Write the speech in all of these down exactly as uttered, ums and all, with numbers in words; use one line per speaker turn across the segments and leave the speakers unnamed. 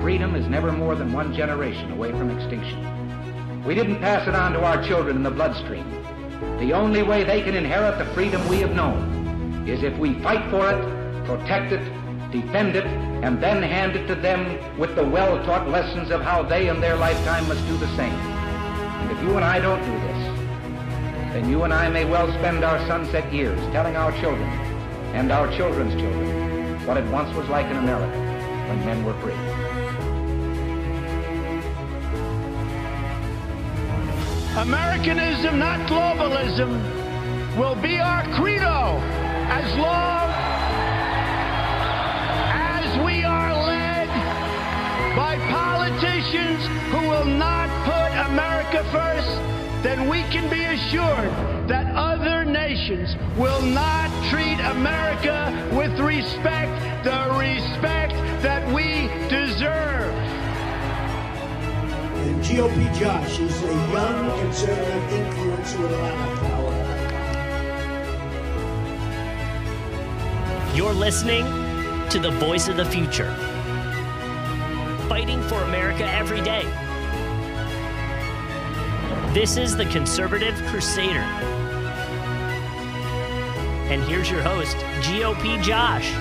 freedom is never more than one generation away from extinction. We didn't pass it on to our children in the bloodstream. The only way they can inherit the freedom we have known is if we fight for it, protect it, defend it, and then hand it to them with the well-taught lessons of how they in their lifetime must do the same. And if you and I don't do this, then you and I may well spend our sunset years telling our children and our children's children what it once was like in America when men were free.
Americanism, not globalism, will be our credo as long as we are led by politicians who will not put America first. Then we can be assured that other nations will not treat America with respect, the respect that we deserve.
And G O P Josh is a young conservative influence with a lot of power.
You're listening to the voice of the future, fighting for America every day. This is the Conservative Crusader. And here's your host, G O P Josh.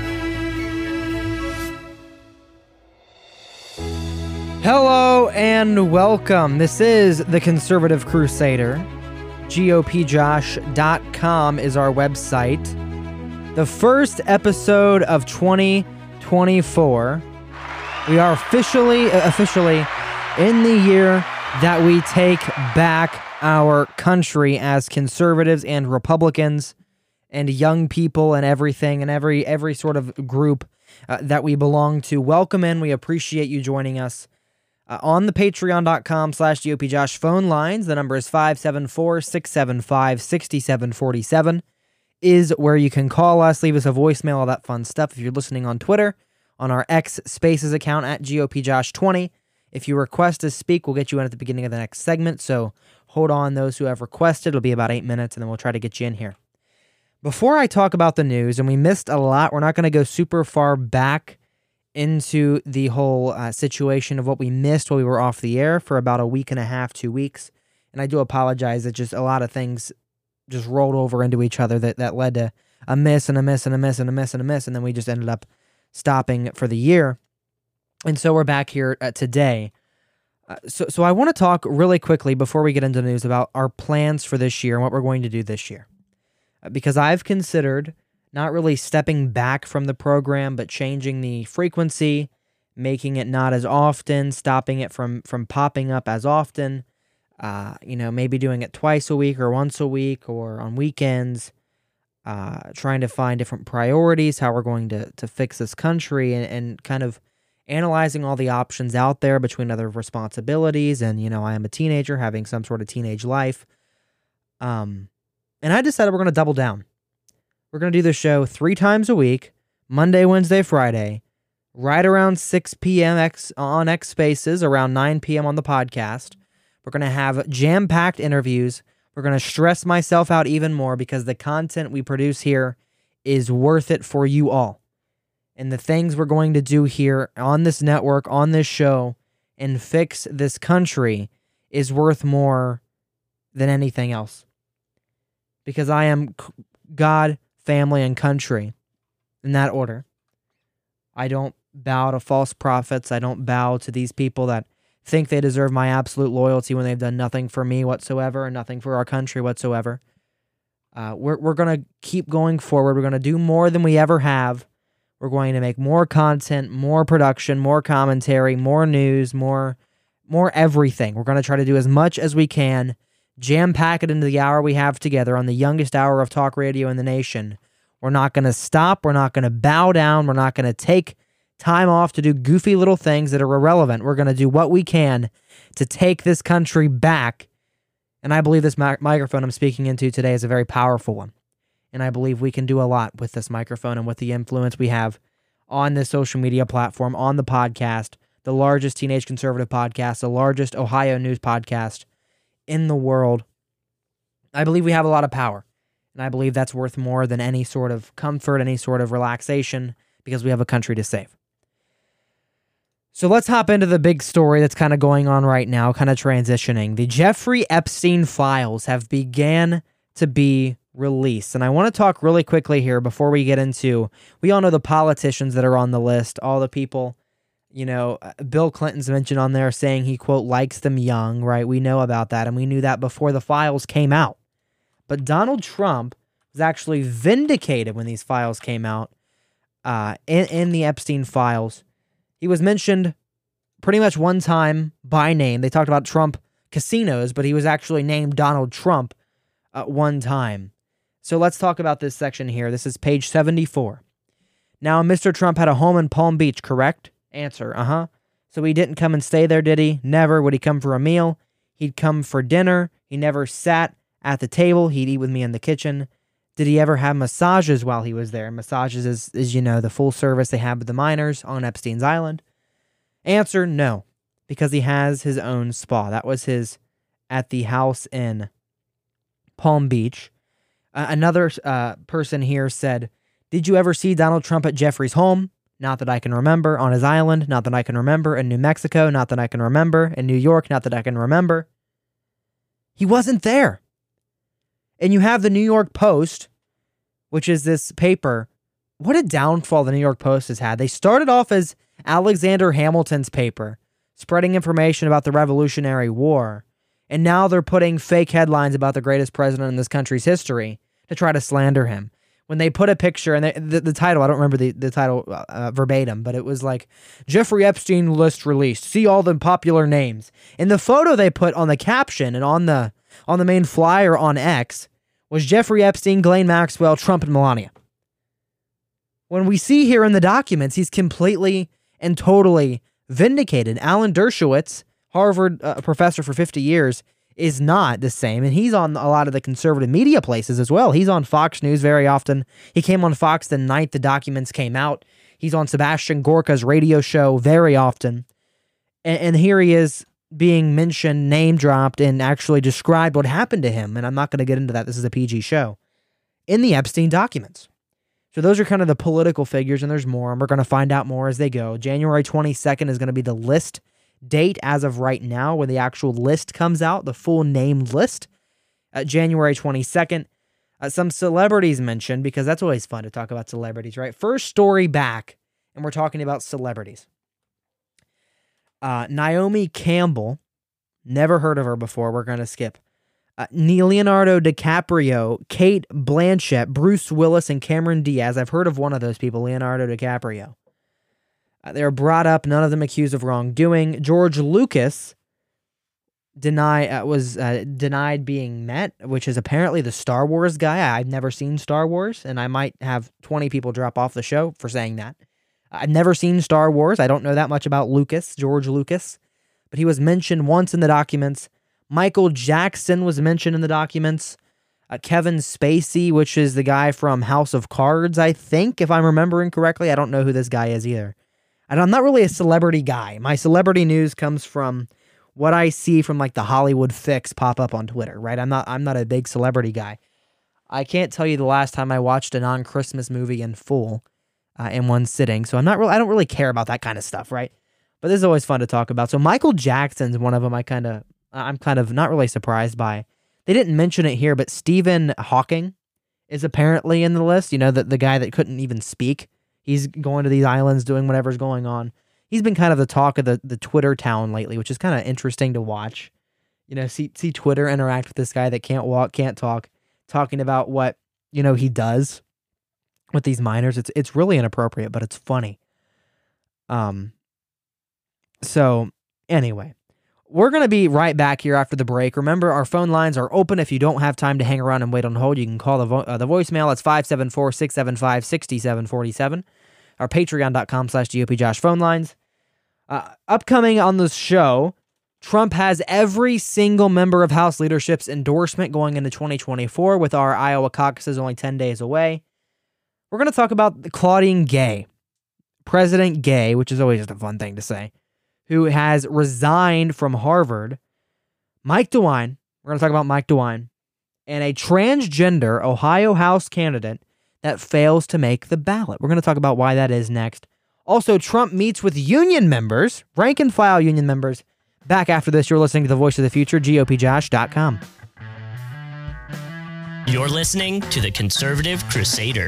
Hello and welcome. This is the Conservative Crusader. G O P josh dot com is our website. The first episode of twenty twenty-four. We are officially, uh, officially in the year that we take back our country as conservatives and Republicans and young people and everything and every every sort of group uh, that we belong to. Welcome in. We appreciate you joining us uh, on the patreon dot com slash G O P Josh phone lines. The number is five seven four, six seven five, six seven four seven is where you can call us, leave us a voicemail, all that fun stuff. If you're listening on Twitter, on our X Spaces account at G O P Josh twenty. If you request to speak, we'll get you in at the beginning of the next segment, so hold on those who have requested. It'll be about eight minutes, and then we'll try to get you in here. Before I talk about the news, and we missed a lot, we're not going to go super far back into the whole uh, situation of what we missed while we were off the air for about a week and a half, two weeks, and I do apologize that just a lot of things just rolled over into each other that, that led to a miss and a miss and a miss and a miss and a miss, and then we just ended up stopping for the year. And so we're back here uh, today. Uh, so so I want to talk really quickly before we get into the news about our plans for this year and what we're going to do this year. Uh, because I've considered not really stepping back from the program, but changing the frequency, making it not as often, stopping it from, from popping up as often, uh, you know, maybe doing it twice a week or once a week or on weekends, uh, trying to find different priorities, how we're going to, to fix this country, and, and kind of analyzing all the options out there between other responsibilities. And, you know, I am a teenager having some sort of teenage life. Um, and I decided we're going to double down. We're going to do the show three times a week, Monday, Wednesday, Friday, right around six p.m. X on X Spaces, around nine p.m. on the podcast. We're going to have jam-packed interviews. We're going to stress myself out even more because the content we produce here is worth it for you all. And the things we're going to do here on this network, on this show, and fix this country is worth more than anything else. Because I am God, family, and country in that order. I don't bow to false prophets. I don't bow to these people that think they deserve my absolute loyalty when they've done nothing for me whatsoever and nothing for our country whatsoever. Uh, we're we're going to keep going forward. We're going to do more than we ever have. We're going to make more content, more production, more commentary, more news, more more everything. We're going to try to do as much as we can, jam-pack it into the hour we have together on the youngest hour of talk radio in the nation. We're not going to stop. We're not going to bow down. We're not going to take time off to do goofy little things that are irrelevant. We're going to do what we can to take this country back. And I believe this mi- microphone I'm speaking into today is a very powerful one. And I believe we can do a lot with this microphone and with the influence we have on this social media platform, on the podcast, the largest teenage conservative podcast, the largest Ohio news podcast in the world. I believe we have a lot of power. And I believe that's worth more than any sort of comfort, any sort of relaxation, because we have a country to save. So let's hop into the big story that's kind of going on right now, kind of transitioning. The Jeffrey Epstein files have began to be released. And I want to talk really quickly here before we get into, we all know the politicians that are on the list, all the people, you know, Bill Clinton's mentioned on there saying he, quote, likes them young, right? We know about that, and we knew that before the files came out. But Donald Trump was actually vindicated when these files came out uh, in, in the Epstein files. He was mentioned pretty much one time by name. They talked about Trump casinos, but he was actually named Donald Trump at one time. So let's talk about this section here. This is page seventy-four. Now, Mister Trump had a home in Palm Beach, correct? Answer, uh-huh. So he didn't come and stay there, did he? Never. Would he come for a meal? He'd come for dinner. He never sat at the table. He'd eat with me in the kitchen. Did he ever have massages while he was there? Massages is, is, you know, the full service they have with the minors on Epstein's Island. Answer, no, because he has his own spa. That was his at the house in Palm Beach. Uh, another uh, person here said, did you ever see Donald Trump at Jeffrey's home? Not that I can remember. On his island? Not that I can remember. In New Mexico? Not that I can remember. In New York? Not that I can remember. He wasn't there. And you have the New York Post, which is this paper. What a downfall the New York Post has had. They started off as Alexander Hamilton's paper, spreading information about the Revolutionary War. And now they're putting fake headlines about the greatest president in this country's history to try to slander him. When they put a picture, and they, the, the title, I don't remember the, the title uh, verbatim, but it was like, Jeffrey Epstein list released. See all the popular names. And the photo they put on the caption and on the on the main flyer on X was Jeffrey Epstein, Ghislaine Maxwell, Trump, and Melania. When we see here in the documents, he's completely and totally vindicated. Alan Dershowitz, Harvard uh, professor for fifty years, is not the same, and he's on a lot of the conservative media places as well. He's on Fox News very often. He came on Fox the night the documents came out. He's on Sebastian Gorka's radio show very often. And, and here he is being mentioned, name-dropped, and actually described what happened to him, and I'm not going to get into that. This is a P G show. In the Epstein documents. So those are kind of the political figures, and there's more, and we're going to find out more as they go. January twenty-second is going to be the list date as of right now, when the actual list comes out, the full name list. Uh, January twenty-second. Uh, some celebrities mentioned, because that's always fun to talk about celebrities, right? First story back, and we're talking about celebrities. Uh, Naomi Campbell, never heard of her before, we're going to skip. Uh, Leonardo DiCaprio, Kate Blanchett, Bruce Willis, and Cameron Diaz. I've heard of one of those people, Leonardo DiCaprio. Uh, they were brought up, none of them accused of wrongdoing. George Lucas deny, uh, was uh, denied being met, which is apparently the Star Wars guy. I've never seen Star Wars, and I might have twenty people drop off the show for saying that. I've never seen Star Wars. I don't know that much about Lucas, George Lucas, but he was mentioned once in the documents. Michael Jackson was mentioned in the documents. Uh, Kevin Spacey, which is the guy from House of Cards, I think, if I'm remembering correctly. I don't know who this guy is either. And I'm not really a celebrity guy. My celebrity news comes from what I see from like the Hollywood Fix pop up on Twitter, right? I'm not I'm not a big celebrity guy. I can't tell you the last time I watched a non-Christmas movie in full uh, in one sitting. So I'm not really I don't really care about that kind of stuff, right? But this is always fun to talk about. So Michael Jackson's one of them I kind of I'm kind of not really surprised by. They didn't mention it here, but Stephen Hawking is apparently in the list. You know, the, the guy that couldn't even speak. He's going to these islands, doing whatever's going on. He's been kind of the talk of the, the Twitter town lately, which is kind of interesting to watch. You know, see see Twitter interact with this guy that can't walk, can't talk, talking about what, you know, he does with these minors. It's it's really inappropriate, but it's funny. Um. So, anyway. We're going to be right back here after the break. Remember, our phone lines are open. If you don't have time to hang around and wait on hold, you can call the, vo uh, the voicemail. It's five seven four, six seven five, six seven four seven. Our patreon.com slash GOPJosh phone lines. Uh, upcoming on this show, Trump has every single member of House leadership's endorsement going into twenty twenty-four, with our Iowa caucuses only ten days away. We're going to talk about Claudine Gay, President Gay, which is always just a fun thing to say, who has resigned from Harvard. Mike DeWine, we're going to talk about Mike DeWine, and a transgender Ohio House candidate that fails to make the ballot. We're going to talk about why that is next. Also, Trump meets with union members, rank and file union members. Back after this, you're listening to The Voice of the Future, G O P Josh dot com.
You're listening to The Conservative Crusader.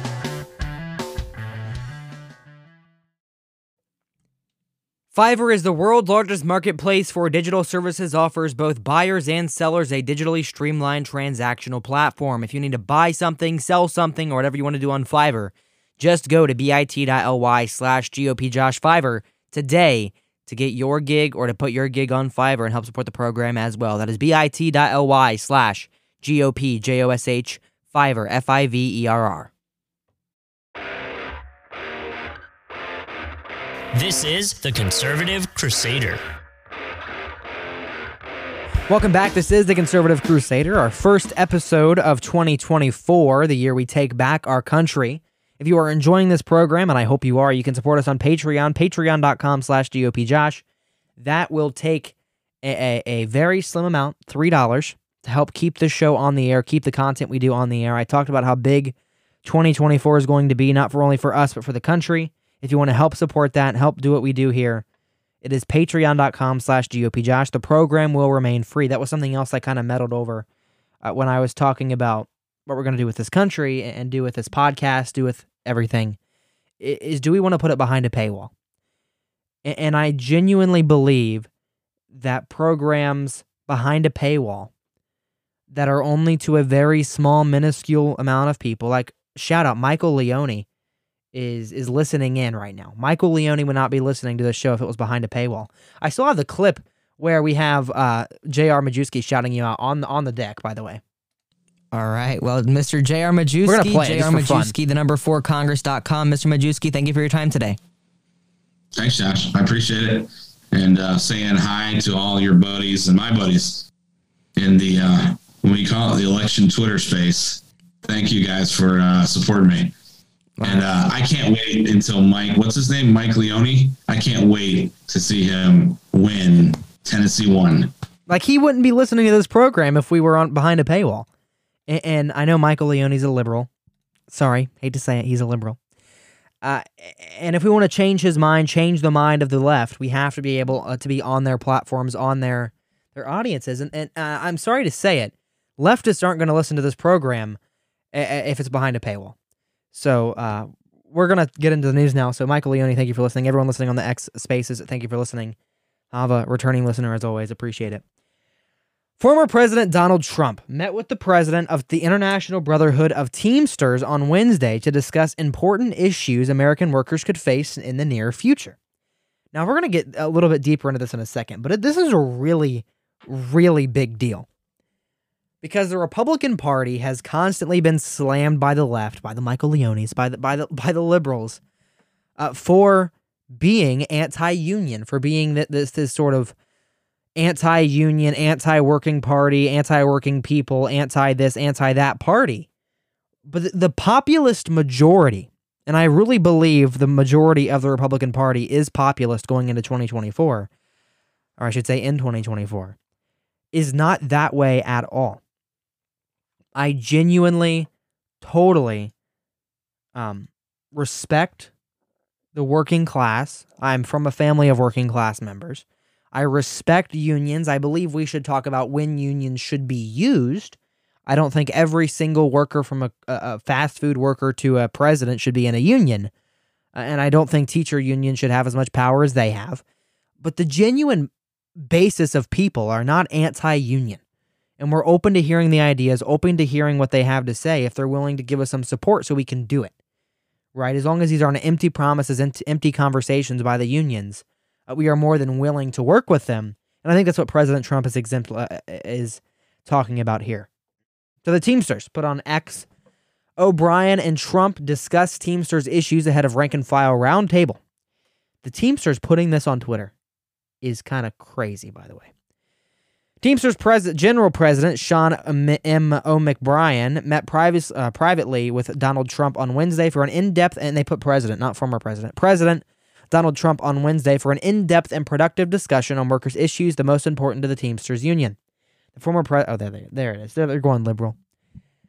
Fiverr is the world's largest marketplace for digital services, offers both buyers and sellers a digitally streamlined transactional platform. If you need to buy something, sell something, or whatever you want to do on Fiverr, just go to bit.ly slash GOPJosh Fiverr today to get your gig or to put your gig on Fiverr and help support the program as well. That is bit.ly slash GOPJosh Fiverr, F I V E R R.
This is The Conservative Crusader.
Welcome back. This is The Conservative Crusader, our first episode of twenty twenty-four, the year we take back our country. If you are enjoying this program, and I hope you are, you can support us on Patreon, patreon.com slash GOPJosh. That will take a, a, a very slim amount, three dollars, to help keep this show on the air, keep the content we do on the air. I talked about how big twenty twenty-four is going to be, not for only for us, but for the country. If you want to help support that and help do what we do here, it is patreon.com slash GOPJosh. The program will remain free. That was something else I kind of meddled over uh, when I was talking about what we're going to do with this country and do with this podcast, do with everything, is do we want to put it behind a paywall? And, and I genuinely believe that programs behind a paywall that are only to a very small, minuscule amount of people, like shout out Michael Leone, is is listening in right now. Michael Leone would not be listening to this show if it was behind a paywall. I still have the clip where we have uh, J R Majewski shouting you out on the, on the deck, by the way.
All right. Well, Mister J R Majewski, J R Majewski, the number four Congress dot com. Mister Majewski, thank you for your time today.
Thanks, Josh. I appreciate it. And uh, saying hi to all your buddies and my buddies in the, uh, when we call it the election Twitter space. Thank you guys for uh, supporting me. And uh, I can't wait until Mike, what's his name? Mike Leone. I can't wait to see him win Tennessee one.
Like, he wouldn't be listening to this program if we were on behind a paywall. And, and I know Michael Leone's a liberal. Sorry, hate to say it, he's a liberal. Uh, and if we want to change his mind, change the mind of the left, we have to be able uh, to be on their platforms, on their their audiences. And, and uh, I'm sorry to say it, leftists aren't going to listen to this program if it's behind a paywall. So uh, we're going to get into the news now. So Michael Leone, thank you for listening. Everyone listening on the X Spaces, thank you for listening. Have a returning listener as always. Appreciate it. Former President Donald Trump met with the president of the International Brotherhood of Teamsters on Wednesday to discuss important issues American workers could face in the near future. Now, we're going to get a little bit deeper into this in a second, but this is a really, really big deal. Because the Republican Party has constantly been slammed by the left, by the Michael Leones, by the by the by the liberals, uh, for being anti-union, for being this this sort of anti-union, anti-working party, anti-working people, anti-this, anti-that party. But the, the populist majority, and I really believe the majority of the Republican Party is populist going into twenty twenty-four, or I should say in twenty twenty-four, is not that way at all. I genuinely, totally um, respect the working class. I'm from a family of working class members. I respect unions. I believe we should talk about when unions should be used. I don't think every single worker, from a, a fast food worker to a president, should be in a union. And I don't think teacher unions should have as much power as they have. But the genuine basis of people are not anti-union. And we're open to hearing the ideas, open to hearing what they have to say if they're willing to give us some support so we can do it. Right? As long as these aren't empty promises and empty conversations by the unions, uh, we are more than willing to work with them. And I think that's what President Trump is, exempt, uh, is talking about here. So the Teamsters put on X. O'Brien and Trump discuss Teamsters issues ahead of rank and file roundtable. The Teamsters putting this on Twitter is kind of crazy, by the way. Teamsters pres- General President Sean M. O'Brien met privacy, uh, privately with Donald Trump on Wednesday for an in-depth, and they put president, not former president, President Donald Trump on Wednesday for an in-depth and productive discussion on workers' issues the most important to the Teamsters Union. The former pre- oh, there, there, there it is. They're, they're going liberal.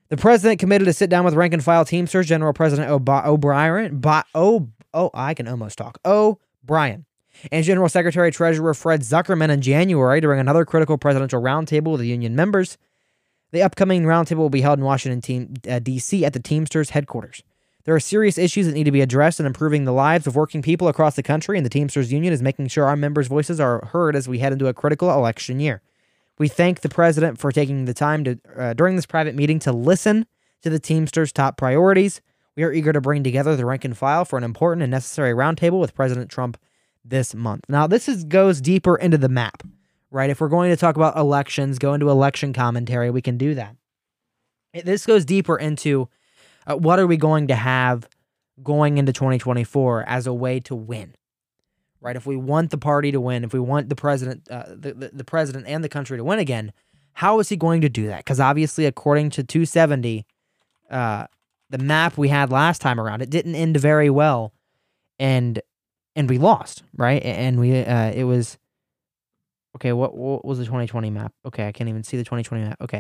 The president committed to sit down with rank and file Teamsters General President O'Brien, Bo- oh, oh, I can almost talk, O'Brien, and General Secretary Treasurer Fred Zuckerman in January during another critical presidential roundtable with the union members. The upcoming roundtable will be held in Washington, D C at the Teamsters headquarters. There are serious issues that need to be addressed in improving the lives of working people across the country, and the Teamsters Union is making sure our members' voices are heard as we head into a critical election year. We thank the president for taking the time to uh, during this private meeting to listen to the Teamsters' top priorities. We are eager to bring together the rank and file for an important and necessary roundtable with President Trump this month. Now, this is goes deeper into the map, right? If we're going to talk about elections, go into election commentary, we can do that. This goes deeper into uh, what are we going to have going into twenty twenty-four as a way to win, right? If we want the party to win, if we want the president, uh, the, the, the president and the country to win again, how is he going to do that? Because obviously, according to two seventy, uh, the map we had last time around, it didn't end very well, and and we lost, right? And we uh, it was okay. What what was the twenty twenty map? Okay, I can't even see the twenty twenty map. Okay,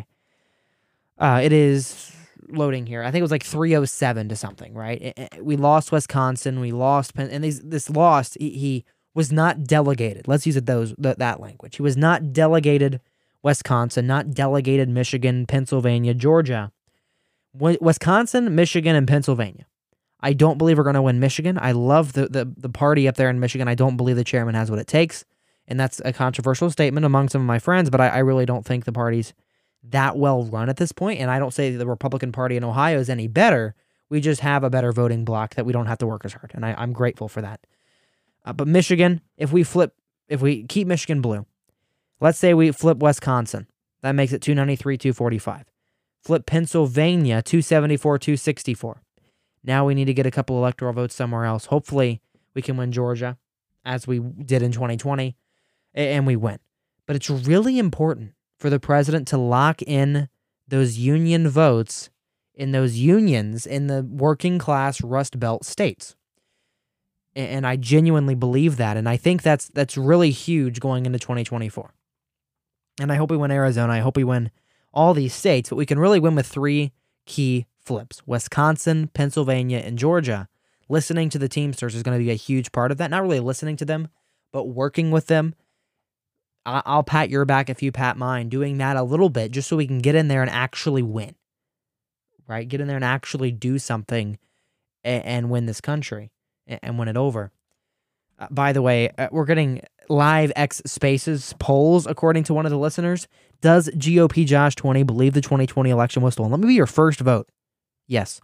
uh, it is loading here. I think it was like three oh seven to something, right? It, it, we lost Wisconsin. We lost Penn, and these this lost. He, he was not delegated. Let's use it those th- that language. He was not delegated Wisconsin, not delegated Michigan, Pennsylvania, Georgia. W- Wisconsin, Michigan, and Pennsylvania. I don't believe we're going to win Michigan. I love the, the the party up there in Michigan. I don't believe the chairman has what it takes. And that's a controversial statement among some of my friends, but I, I really don't think the party's that well run at this point. And I don't say the Republican Party in Ohio is any better. We just have a better voting bloc that we don't have to work as hard. And I, I'm grateful for that. Uh, but Michigan, if we flip, if we keep Michigan blue, let's say we flip Wisconsin, that makes it two ninety-three, two forty-five. Flip Pennsylvania, two seventy-four, two sixty-four. Now we need to get a couple electoral votes somewhere else. Hopefully we can win Georgia, as we did in twenty twenty, and we win. But it's really important for the president to lock in those union votes in those unions in the working class Rust Belt states. And I genuinely believe that. And I think that's that's really huge going into twenty twenty-four. And I hope we win Arizona. I hope we win all these states. But we can really win with three key flips. Wisconsin, Pennsylvania, and Georgia. Listening to the Teamsters is going to be a huge part of that. Not really listening to them, but working with them. I'll pat your back if you pat mine, doing that a little bit just so we can get in there and actually win, right? Get in there and actually do something and, and win this country and, and win it over. Uh, by the way, uh, we're getting live X Spaces polls according to one of the listeners. Does G O P Josh twenty believe the twenty twenty election was stolen? Let me be your first vote. Yes.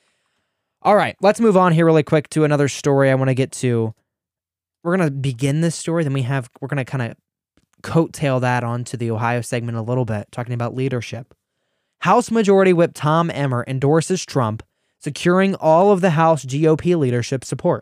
All right, let's move on here really quick to another story I want to get to. We're going to begin this story, then we have, we're going to kind of coattail that onto the Ohio segment a little bit, talking about leadership. House Majority Whip Tom Emmer endorses Trump, securing all of the House G O P leadership support.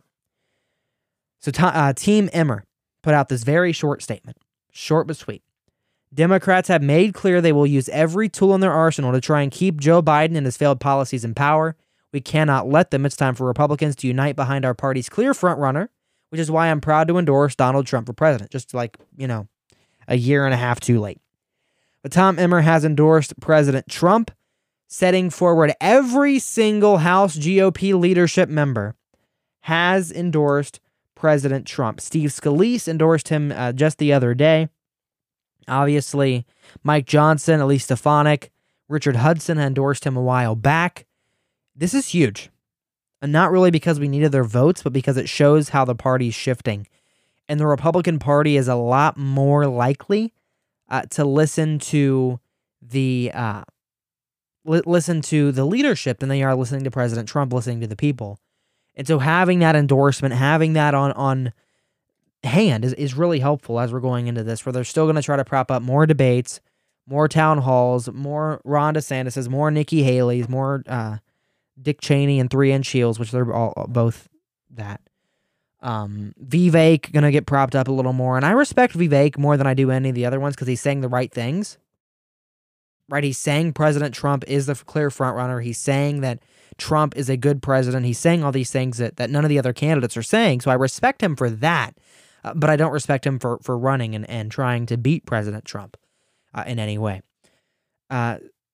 So uh, Team Emmer put out this very short statement, short but sweet. Democrats have made clear they will use every tool in their arsenal to try and keep Joe Biden and his failed policies in power. We cannot let them. It's time for Republicans to unite behind our party's clear frontrunner, which is why I'm proud to endorse Donald Trump for president. Just like, you know, a year and a half too late. But Tom Emmer has endorsed President Trump, setting forward every single House G O P leadership member has endorsed President Trump. Steve Scalise endorsed him uh, just the other day. Obviously, Mike Johnson, Elise Stefanik, Richard Hudson endorsed him a while back. This is huge. And not really because we needed their votes, but because it shows how the party's shifting. And the Republican Party is a lot more likely uh, to listen to the uh, li- listen to the leadership than they are listening to President Trump, listening to the people. And so having that endorsement, having that on on hand is, is really helpful as we're going into this, where they're still going to try to prop up more debates, more town halls, more Ron DeSantis, more Nikki Haley's, more uh, Dick Cheney and three-inch heels, which they're all both that. Um, Vivek gonna get propped up a little more, and I respect Vivek more than I do any of the other ones because he's saying the right things. Right? He's saying President Trump is the clear frontrunner. He's saying that Trump is a good president. He's saying all these things that, that none of the other candidates are saying. So I respect him for that, uh, but I don't respect him for for running and, and trying to beat President Trump uh, in any way. Uh,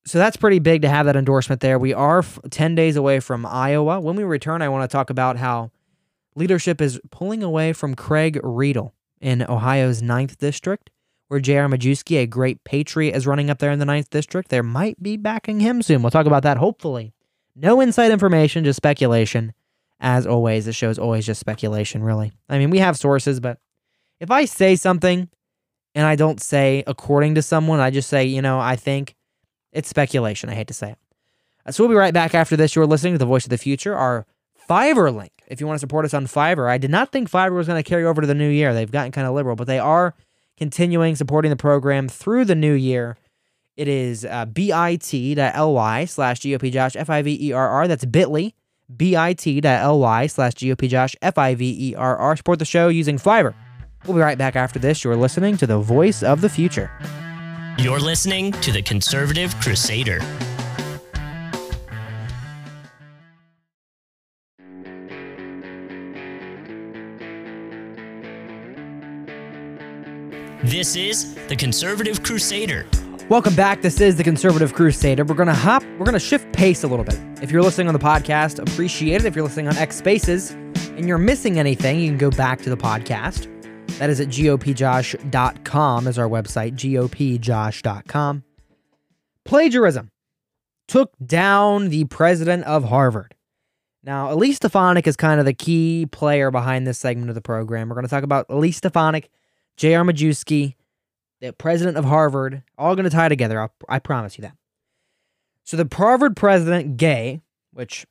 So that's pretty big to have that endorsement there. We are f- ten days away from Iowa. When we return, I want to talk about how leadership is pulling away from Craig Riedel in Ohio's ninth District, where J R. Majewski, a great patriot, is running up there in the ninth District. They might be backing him soon. We'll talk about that, hopefully. No inside information, just speculation. As always, the show's always just speculation, really. I mean, we have sources, but if I say something and I don't say according to someone, I just say, you know, I think, it's speculation. I hate to say it. So we'll be right back after this. You're listening to The Voice of the Future, our Fiverr link. If you want to support us on Fiverr, I did not think Fiverr was going to carry over to the new year. They've gotten kind of liberal, but they are continuing supporting the program through the new year. It is uh, bit.ly slash GOPJosh, F I V E R R. That's bit.ly, bit.ly slash GOPJosh, F I V E R R. Support the show using Fiverr. We'll be right back after this. You're listening to The Voice of the Future.
You're listening to The Conservative Crusader. This is The Conservative Crusader.
Welcome back. This is The Conservative Crusader. We're going to hop, we're going to shift pace a little bit. If you're listening on the podcast, appreciate it. If you're listening on X Spaces and you're missing anything, you can go back to the podcast. That is at G O P Josh dot com is our website, G O P Josh dot com. Plagiarism took down the president of Harvard. Now, Elise Stefanik is kind of the key player behind this segment of the program. We're going to talk about Elise Stefanik, J R. Majewski, the president of Harvard, all going to tie together. I'll, I promise you that. So the Harvard president, Gay, which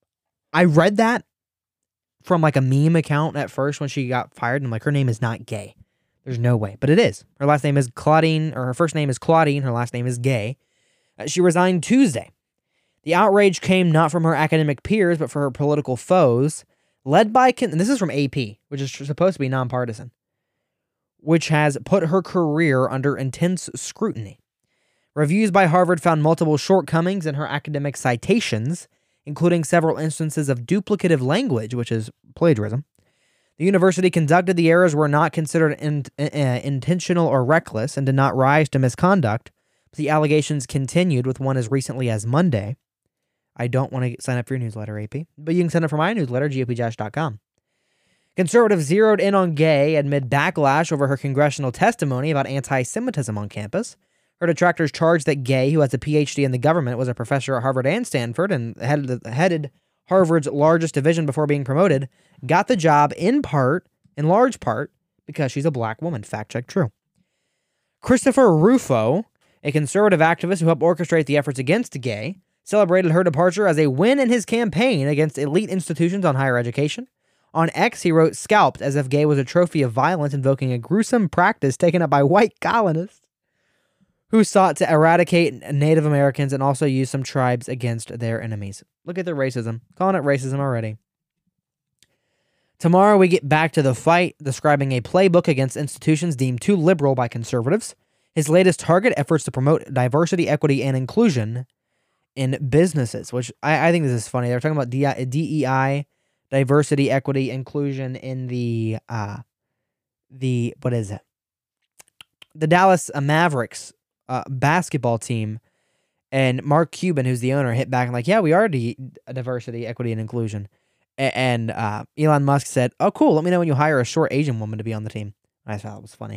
I read that from like a meme account at first when she got fired. And I'm like, her name is not Gay. There's no way. But it is. Her last name is Claudine, or her first name is Claudine. Her last name is Gay. Uh, she resigned Tuesday. The outrage came not from her academic peers, but from her political foes, led by, and this is from A P, which is supposed to be nonpartisan, which has put her career under intense scrutiny. Reviews by Harvard found multiple shortcomings in her academic citations, including several instances of duplicative language, which is plagiarism. The university conducted the errors were not considered in, uh, intentional or reckless and did not rise to misconduct, but the allegations continued with one as recently as Monday. I don't want to sign up for your newsletter, A P, but you can sign up for my newsletter, G O P Josh dot com. Conservatives zeroed in on Gay amid backlash over her congressional testimony about anti-Semitism on campus. Her detractors charged that Gay, who has a P H D in the government, was a professor at Harvard and Stanford and headed, headed Harvard's largest division before being promoted, got the job in part, in large part, because she's a black woman. Fact check true. Christopher Rufo, a conservative activist who helped orchestrate the efforts against Gay, celebrated her departure as a win in his campaign against elite institutions on higher education. On X, he wrote "scalped" as if Gay was a trophy of violence, invoking a gruesome practice taken up by white colonists who sought to eradicate Native Americans and also use some tribes against their enemies. Look at the racism. Calling it racism already. Tomorrow, we get back to the fight, describing a playbook against institutions deemed too liberal by conservatives. His latest target, efforts to promote diversity, equity, and inclusion in businesses, which I, I think this is funny. They're talking about D E I, diversity, equity, inclusion in the, uh, the what is it? The Dallas Mavericks uh, basketball team, and Mark Cuban, who's the owner, hit back and like, yeah, we are D- diversity, equity, and inclusion. A- and uh, Elon Musk said, oh, cool, let me know when you hire a short Asian woman to be on the team. I thought it was funny.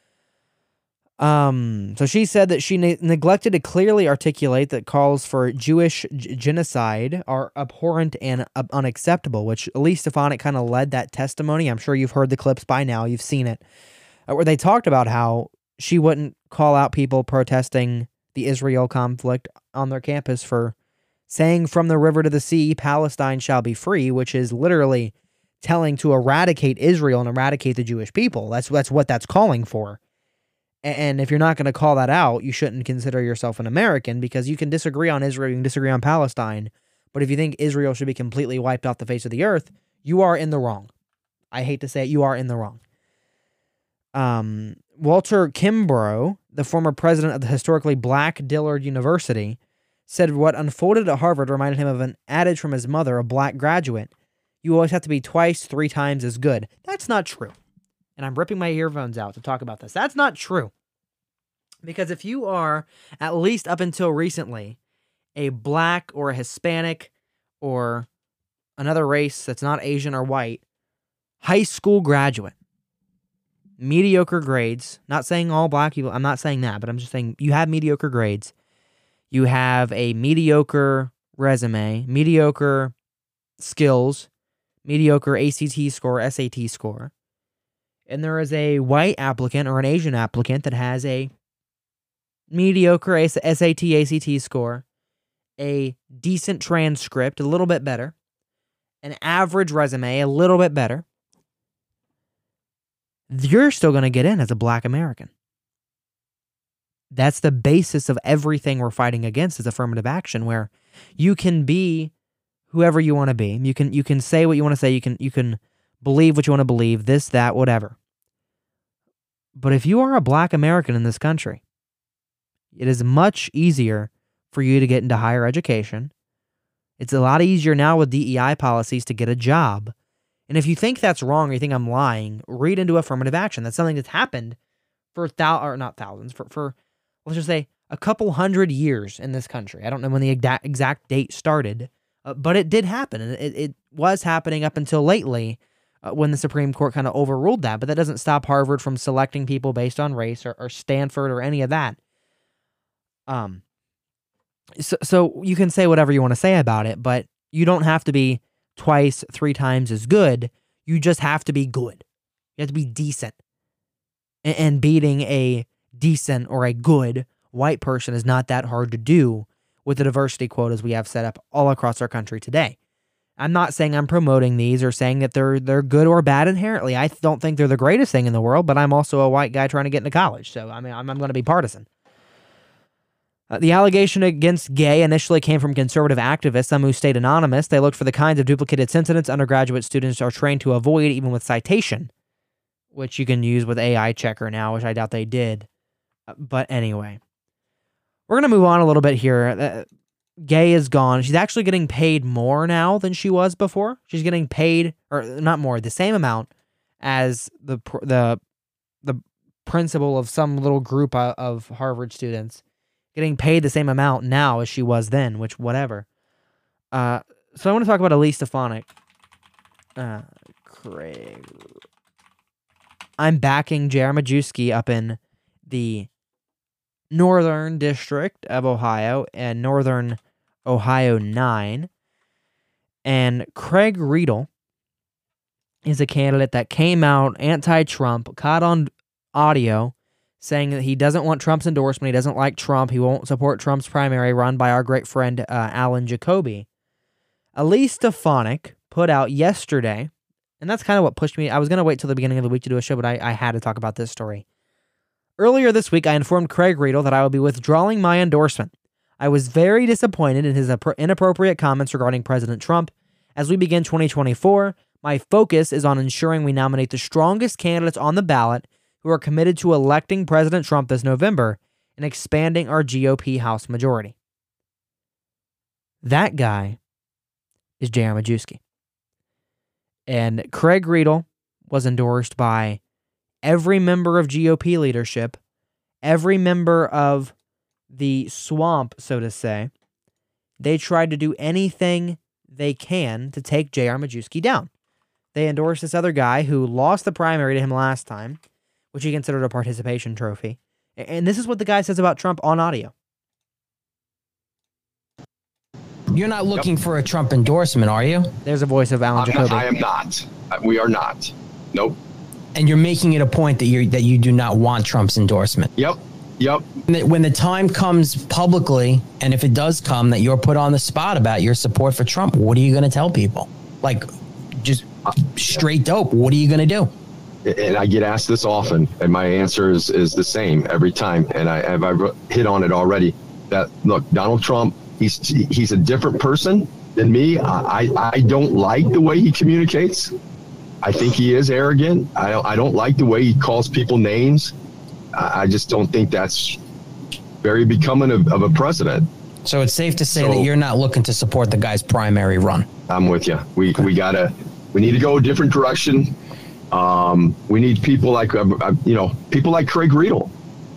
Um, so she said that she ne- neglected to clearly articulate that calls for Jewish g- genocide are abhorrent and uh, unacceptable, which Elise Stefanik kind of led that testimony. I'm sure you've heard the clips by now. You've seen it, uh, where they talked about how she wouldn't call out people protesting the Israel conflict on their campus for saying from the river to the sea, Palestine shall be free, which is literally telling to eradicate Israel and eradicate the Jewish people. That's, that's what that's calling for. And if you're not going to call that out, you shouldn't consider yourself an American, because you can disagree on Israel, you can disagree on Palestine, but if you think Israel should be completely wiped off the face of the earth, you are in the wrong. I hate to say it, you are in the wrong. Um, Walter Kimbrough, the former president of the historically black Dillard University, said what unfolded at Harvard reminded him of an adage from his mother, a black graduate: you always have to be twice, three times as good. That's not true. And I'm ripping my earphones out to talk about this. That's not true. Because if you are, at least up until recently, a black or a Hispanic or another race that's not Asian or white, high school graduate, mediocre grades, not saying all black people, I'm not saying that, but I'm just saying you have mediocre grades, you have a mediocre resume, mediocre skills, mediocre A C T score, S A T score, and there is a white applicant or an Asian applicant that has a mediocre S A T, A C T score, a decent transcript, a little bit better, an average resume, a little bit better, you're still going to get in as a black American. That's the basis of everything we're fighting against is affirmative action, where you can be whoever you want to be. You can you can say what you want to say. You can you can believe what you want to believe, this, that, whatever. But if you are a black American in this country, it is much easier for you to get into higher education. It's a lot easier now with D E I policies to get a job. And if you think that's wrong or you think I'm lying, read into affirmative action. That's something that's happened for thou or not thousands, for, for let's just say a couple hundred years in this country. I don't know when the exact, exact date started, uh, but it did happen. And it, it was happening up until lately uh, when the Supreme Court kind of overruled that. But that doesn't stop Harvard from selecting people based on race or, or Stanford or any of that. Um. So, so you can say whatever you want to say about it, but you don't have to be twice, three times as good. You just have to be good. You have to be decent. And, and beating a decent or a good white person is not that hard to do with the diversity quotas we have set up all across our country today. I'm not saying I'm promoting these or saying that they're they're good or bad inherently. I don't think they're the greatest thing in the world, but I'm also a white guy trying to get into college. So, I mean, I'm, I'm going to be partisan. Uh, the allegation against Gay initially came from conservative activists, some who stayed anonymous. They looked for the kinds of duplicated incidents undergraduate students are trained to avoid, even with citation, which you can use with A I checker now, which I doubt they did. Uh, but anyway, we're going to move on a little bit here. Uh, Gay is gone. She's actually getting paid more now than she was before. She's getting paid, or not more, the same amount as the the the principal of some little group of Harvard students. Getting paid the same amount now as she was then, which whatever. Uh, so I want to talk about Elise Stefanik. Uh, Craig. I'm backing J R. Majewski up in the Northern District of Ohio and Northern Ohio nine. And Craig Riedel is a candidate that came out anti-Trump, caught on audio, saying that he doesn't want Trump's endorsement, he doesn't like Trump, he won't support Trump's primary run by our great friend uh, Alan Jacoby. Elise Stefanik put out yesterday, and that's kind of what pushed me. I was going to wait till the beginning of the week to do a show, but I, I had to talk about this story. Earlier this week, I informed Craig Riedel that I will be withdrawing my endorsement. I was very disappointed in his inappropriate comments regarding President Trump. As we begin twenty twenty-four, my focus is on ensuring we nominate the strongest candidates on the ballot who are committed to electing President Trump this November and expanding our G O P House majority. That guy is J R. Majewski. And Craig Riedel was endorsed by every member of G O P leadership, every member of the swamp, so to say. They tried to do anything they can to take J R. Majewski down. They endorsed this other guy who lost the primary to him last time, which he considered a participation trophy. And this is what the guy says about Trump on audio.
You're not looking yep. for a Trump endorsement, are you?
There's a voice of Alan
I'm
Jacoby.
Not, I am not. We are not. Nope.
And you're making it a point that you that you do not want Trump's endorsement.
Yep. Yep.
When the time comes publicly, and if it does come that you're put on the spot about your support for Trump, what are you going to tell people? Like, just straight dope. What are you going to do?
And I get asked this often, and my answer is, is the same every time. And I have I hit on it already. That look, Donald Trump, he's he's a different person than me. I I don't like the way he communicates. I think he is arrogant. I don't I don't like the way he calls people names. I just don't think that's very becoming of, of a president.
So it's safe to say so, that you're not looking to support the guy's primary run.
I'm with you. We we gotta we need to go a different direction. Um, we need people like, uh, you know, people like Craig Riedel.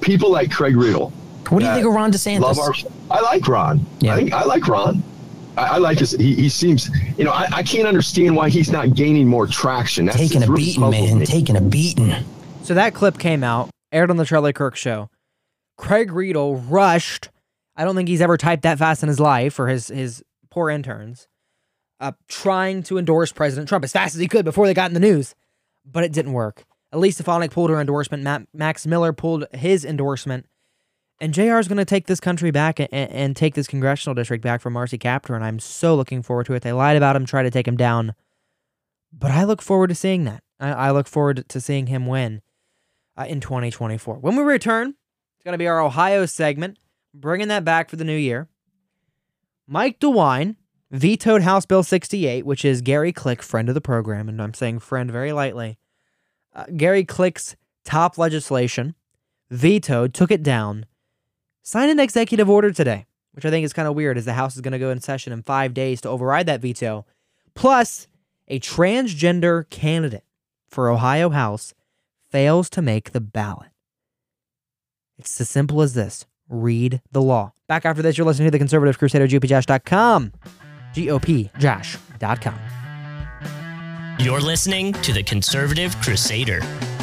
people like Craig Riedel.
What do you think of Ron DeSantis?
Love our, I like Ron. Yeah. I think I like Ron. I, I like his. He, he seems. You know, I, I can't understand why he's not gaining more traction. That's
taking a really beating, man. Me. Taking a beating.
So that clip came out, aired on the Charlie Kirk show. Craig Riedel rushed. I don't think he's ever typed that fast in his life, or his his poor interns, uh, trying to endorse President Trump as fast as he could before they got in the news, but it didn't work. Elise Stefanik pulled her endorsement. Matt, Max Miller pulled his endorsement. And J R is going to take this country back and, and take this congressional district back from Marcy Kaptur, and I'm so looking forward to it. They lied about him, tried to take him down, but I look forward to seeing that. I, I look forward to seeing him win uh, in twenty twenty-four. When we return, it's going to be our Ohio segment, bringing that back for the new year. Mike DeWine vetoed House Bill sixty-eight, which is Gary Click, friend of the program, and I'm saying friend very lightly. Uh, Gary Click's top legislation, vetoed, took it down, signed an executive order today, which I think is kind of weird as the House is going to go in session in five days to override that veto. Plus, a transgender candidate for Ohio House fails to make the ballot. It's as simple as this. Read the law. Back after this, you're listening to The Conservative Crusader, G O P Josh dot com. G O P Josh dot com.
You're listening to The Conservative Crusader.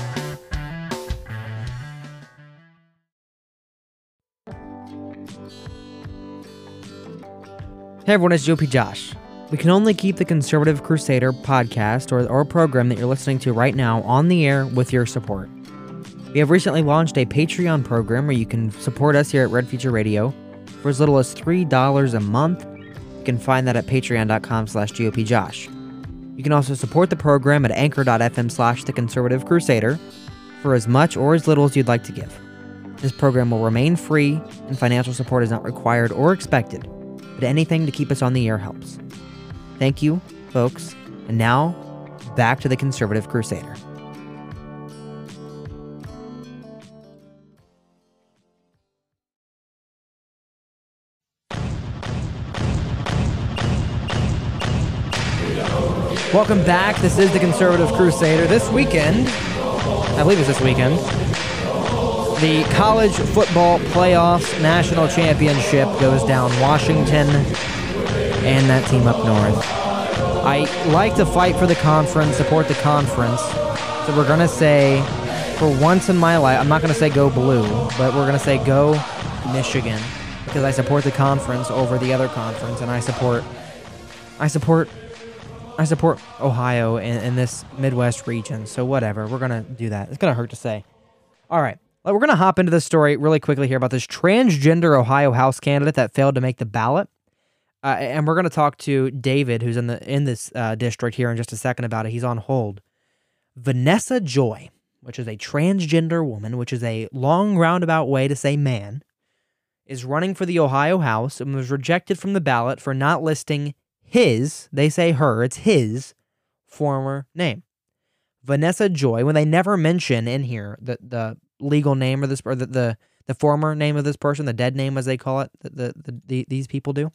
Hey everyone, it's G O P Josh. We can only keep the Conservative Crusader podcast or, or program that you're listening to right now on the air with your support. We have recently launched a Patreon program where you can support us here at Red Future Radio for as little as three dollars a month. You can find that at patreon.com slash GOPJosh. You can also support the program at anchor.fm slash The Conservative Crusader for as much or as little as you'd like to give. This program will remain free and financial support is not required or expected. But anything to keep us on the air helps. Thank you, folks. And now, back to the Conservative Crusader. Welcome back. This is the Conservative Crusader. This weekend, I believe it's this weekend, the College Football Playoffs National Championship goes down. Washington and that team up north. I like to fight for the conference, support the conference. So we're going to say, for once in my life, I'm not going to say go blue, but we're going to say go Michigan. Because I support the conference over the other conference, and I support, I support, I support Ohio in, in this Midwest region. So whatever, we're going to do that. It's going to hurt to say. All right. We're going to hop into this story really quickly here about this transgender Ohio House candidate that failed to make the ballot. Uh, and we're going to talk to David, who's in the in this uh, district here in just a second about it. He's on hold. Vanessa Joy, which is a transgender woman, which is a long roundabout way to say man, is running for the Ohio House and was rejected from the ballot for not listing his, they say her, it's his, former name. Vanessa Joy, when they never mention in here the, the legal name of this, or the, the the former name of this person, the dead name as they call it, the, the, the these people do,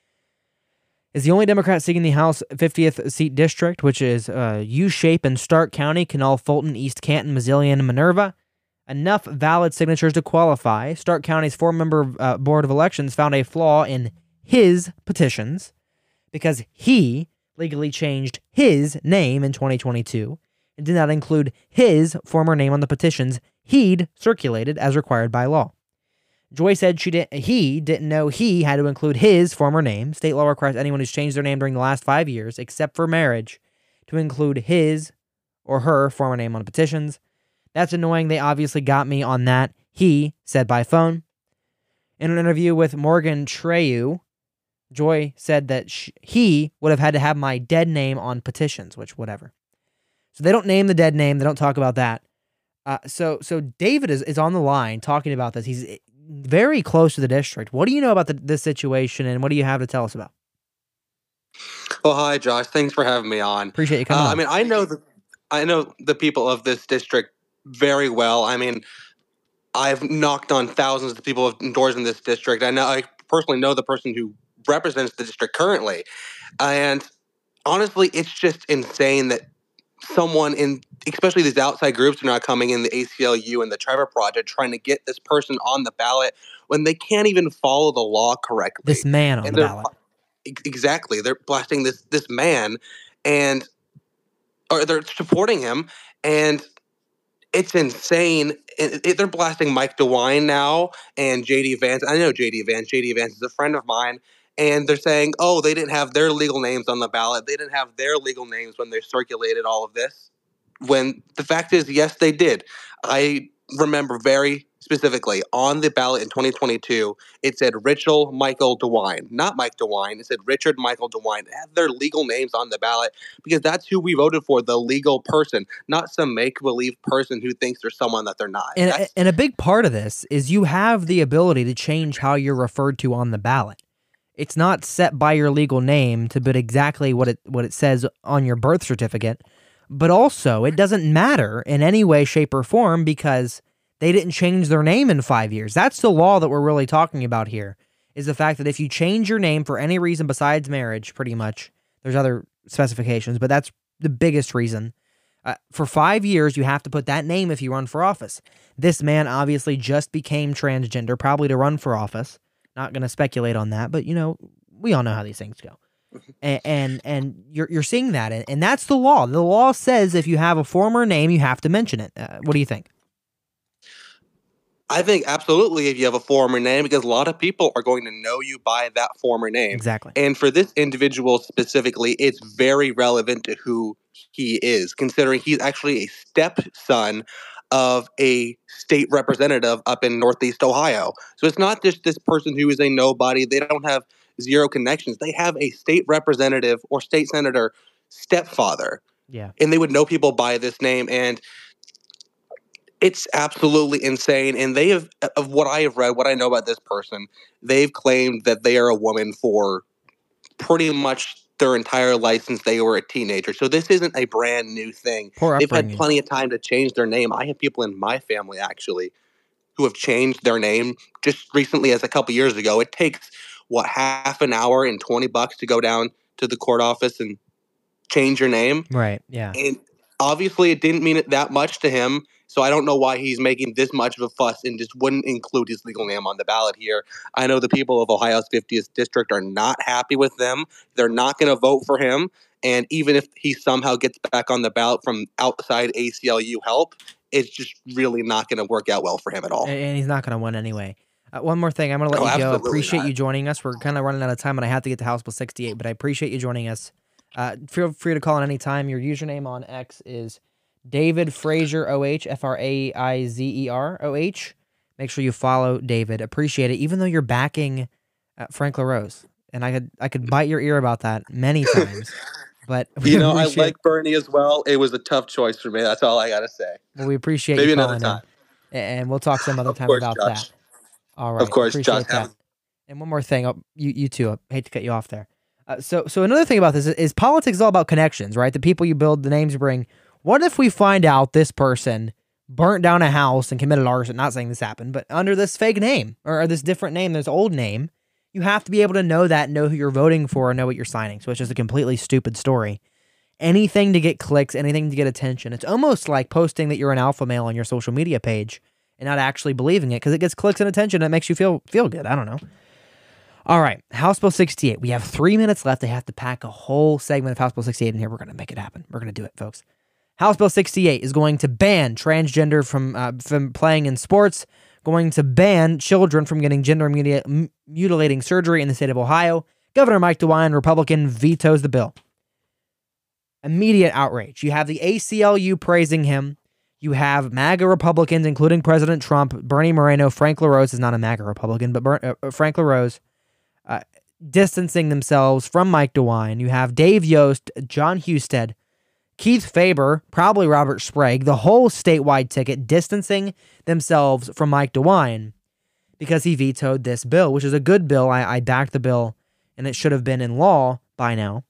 is the only Democrat seeking the House fiftieth seat district, which is uh, U-Shape in Stark County, Kanawha, Fulton, East Canton, Massillon, and Minerva. Enough valid signatures to qualify. Stark County's four-member uh, Board of Elections found a flaw in his petitions because he legally changed his name in twenty twenty-two and did not include his former name on the petitions he'd circulated as required by law. Joy said she didn't, he didn't know he had to include his former name. State law requires anyone who's changed their name during the last five years, except for marriage, to include his or her former name on petitions. That's annoying. They obviously got me on that, he said by phone. In an interview with Morgan Treyu, Joy said that she, he would have had to have my dead name on petitions, which whatever. So they don't name the dead name. They don't talk about that. Uh, so so David is, is on the line talking about this. He's very close to the district. What do you know about the, this situation, and what do you have to tell us about?
Well, hi, Josh. Thanks for having me on.
Appreciate you coming
uh,
on.
I mean, I know the I know the people of this district very well. I mean, I've knocked on thousands of people of doors in this district. I know I personally know the person who represents the district currently, and honestly, it's just insane that someone in, especially these outside groups are not coming in, the A C L U and the Trevor Project, trying to get this person on the ballot when they can't even follow the law correctly.
This man on
and
the ballot.
Exactly. They're blasting this this man, and or they're supporting him, and it's insane. It, it, they're blasting Mike DeWine now and J D Vance. I know J D Vance. J D Vance is a friend of mine. And they're saying, oh, they didn't have their legal names on the ballot. They didn't have their legal names when they circulated all of this. When the fact is, yes, they did. I remember very specifically on the ballot in twenty twenty-two, it said Richard Michael DeWine, not Mike DeWine. It said Richard Michael DeWine. It had their legal names on the ballot because that's who we voted for, the legal person, not some make-believe person who thinks they're someone that they're not.
And, and a big part of this is you have the ability to change how you're referred to on the ballot. It's not set by your legal name to be exactly what it what it says on your birth certificate, but also it doesn't matter in any way, shape, or form because they didn't change their name in five years. That's the law that we're really talking about here, is the fact that if you change your name for any reason besides marriage, pretty much, there's other specifications, but that's the biggest reason. Uh, for five years, you have to put that name if you run for office. This man obviously just became transgender, probably to run for office. Not going to speculate on that, but, you know, we all know how these things go. And and, and you're you're seeing that, and, and that's the law. The law says if you have a former name, you have to mention it. Uh, what do you think?
I think absolutely if you have a former name, because a lot of people are going to know you by that former name.
Exactly.
And for this individual specifically, it's very relevant to who he is, considering he's actually a stepson of a state representative up in Northeast Ohio. So it's not just this person who is a nobody. They don't have zero connections. They have a state representative or state senator stepfather.
Yeah.
And they would know people by this name. And it's absolutely insane. And they have, of what I have read, what I know about this person, they've claimed that they are a woman for pretty much their entire life since they were a teenager. So this isn't a brand new thing.
Poor
They've
upbringing.
had plenty of time to change their name. I have people in my family actually who have changed their name just recently, as a couple years ago. It takes what, half an hour and twenty bucks to go down to the court office and change your name.
Right. Yeah.
And obviously it didn't mean it that much to him. So I don't know why he's making this much of a fuss and just wouldn't include his legal name on the ballot here. I know the people of Ohio's fiftieth district are not happy with them. They're not going to vote for him. And even if he somehow gets back on the ballot from outside A C L U help, it's just really not going to work out well for him at all.
And he's not going to win anyway. Uh, one more thing. I'm going to let
Oh,
you go.
absolutely
Appreciate
not.
you joining us. We're kind of running out of time, and I have to get to House Bill sixty-eight, but I appreciate you joining us. Uh, feel free to call in any time. Your username on X is David Frazier O H, F R A I Z E R O H. Make sure you follow David. Appreciate it, even though you're backing uh, Frank LaRose. And I could I could bite your ear about that many times. But
you know, I like Bernie as well. It was a tough choice for me. That's all I got to say.
Well, we appreciate
Maybe
you
another
calling
time.
in. And we'll talk some other time
course,
about
Josh.
that. All right.
Of course,
appreciate
Josh.
that. And one more thing. Oh, you, you too. I hate to cut you off there. Uh, so, so another thing about this is, is politics is all about connections, right? The people you build, the names you bring. What if we find out this person burnt down a house and committed arson? Not saying this happened, but under this fake name or, or this different name, this old name, you have to be able to know that, know who you're voting for, and know what you're signing. So it's just a completely stupid story. Anything to get clicks, anything to get attention. It's almost like posting that you're an alpha male on your social media page and not actually believing it because it gets clicks and attention and it makes you feel feel good. I don't know. All right, House Bill sixty-eight. We have three minutes left. They have to pack a whole segment of House Bill sixty-eight in here. We're going to make it happen. We're going to do it, folks. House Bill sixty-eight is going to ban transgender from uh, from playing in sports, going to ban children from getting gender muti- m- mutilating surgery in the state of Ohio. Governor Mike DeWine, Republican, vetoes the bill. Immediate outrage. You have the A C L U praising him. You have MAGA Republicans, including President Trump, Bernie Moreno, Frank LaRose is not a MAGA Republican, but Ber- uh, Frank LaRose, uh, distancing themselves from Mike DeWine. You have Dave Yost, John Husted, Keith Faber, probably Robert Sprague, the whole statewide ticket, distancing themselves from Mike DeWine because he vetoed this bill, which is a good bill. I, I backed the bill, and it should have been in law by now.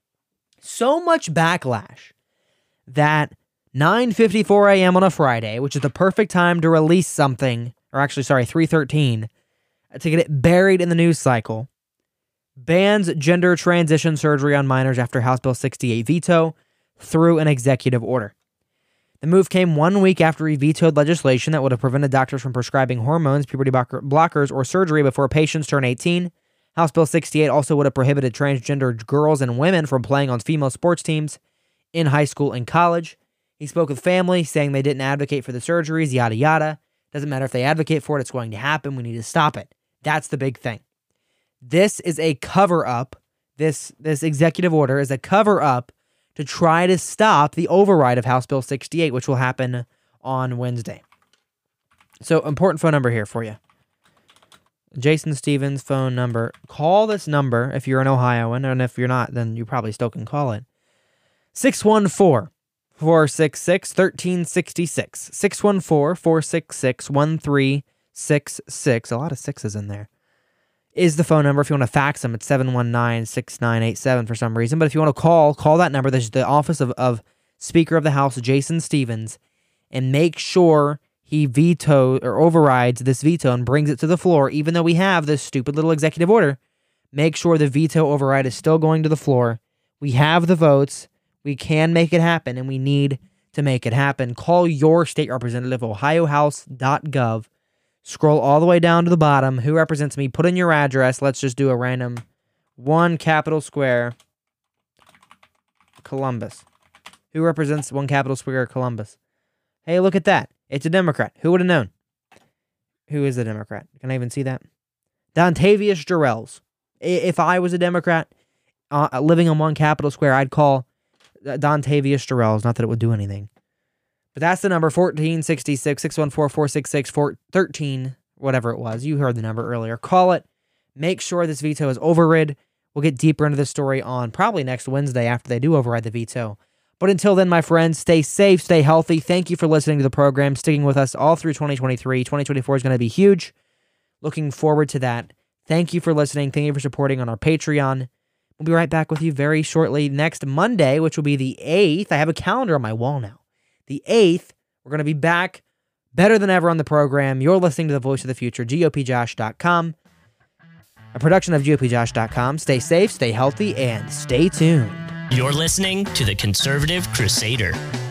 So much backlash that nine fifty-four a.m. on a Friday, which is the perfect time to release something, or actually, sorry, three thirteen, to get it buried in the news cycle, bans gender transition surgery on minors after House Bill sixty-eight veto. through an executive order. The move came one week after he vetoed legislation that would have prevented doctors from prescribing hormones, puberty blockers, or surgery before patients turn eighteen. House Bill sixty-eight also would have prohibited transgender girls and women from playing on female sports teams in high school and college. He spoke with family, saying they didn't advocate for the surgeries, yada yada. Doesn't matter if they advocate for it, it's going to happen. We need to stop it. That's the big thing. This is a cover-up. This, this executive order is a cover-up to try to stop the override of House Bill sixty-eight, which will happen on Wednesday. So, important phone number here for you. Jason Stevens' phone number. Call this number if you're an Ohioan, and if you're not, then you probably still can call it. six one four, four six six, one three six six. six one four, four six six, one three six six. A lot of sixes in there. Is the phone number. If you want to fax them, it's seven one nine, six nine eight seven for some reason. But if you want to call, call that number. This is the office of, of Speaker of the House, Jason Stevens, and make sure he vetoes or overrides this veto and brings it to the floor, even though we have this stupid little executive order. Make sure the veto override is still going to the floor. We have the votes. We can make it happen, and we need to make it happen. Call your state representative, ohio house dot gov. Scroll all the way down to the bottom. Who represents me? Put in your address. Let's just do a random one Capitol Square, Columbus. Who represents one Capitol Square, Columbus? Hey, look at that. It's a Democrat. Who would have known? Who is a Democrat? Can I even see that? Dontavius Jarrells. If I was a Democrat uh, living on one Capitol Square, I'd call Dontavius Jarrells. Not that it would do anything. But that's the number, one four six six, six one four, four six six, one three, whatever it was. You heard the number earlier. Call it. Make sure this veto is overrid. We'll get deeper into this story on probably next Wednesday after they do override the veto. But until then, my friends, stay safe, stay healthy. Thank you for listening to the program, sticking with us all through twenty twenty-three. twenty twenty-four is going to be huge. Looking forward to that. Thank you for listening. Thank you for supporting on our Patreon. We'll be right back with you very shortly next Monday, which will be the eighth. I have a calendar on my wall now. The eighth, we're going to be back better than ever on the program. You're listening to the voice of the future, G O P Josh dot com. A production of G O P Josh dot com. Stay safe, stay healthy, and stay tuned.
You're listening to The Conservative Crusader.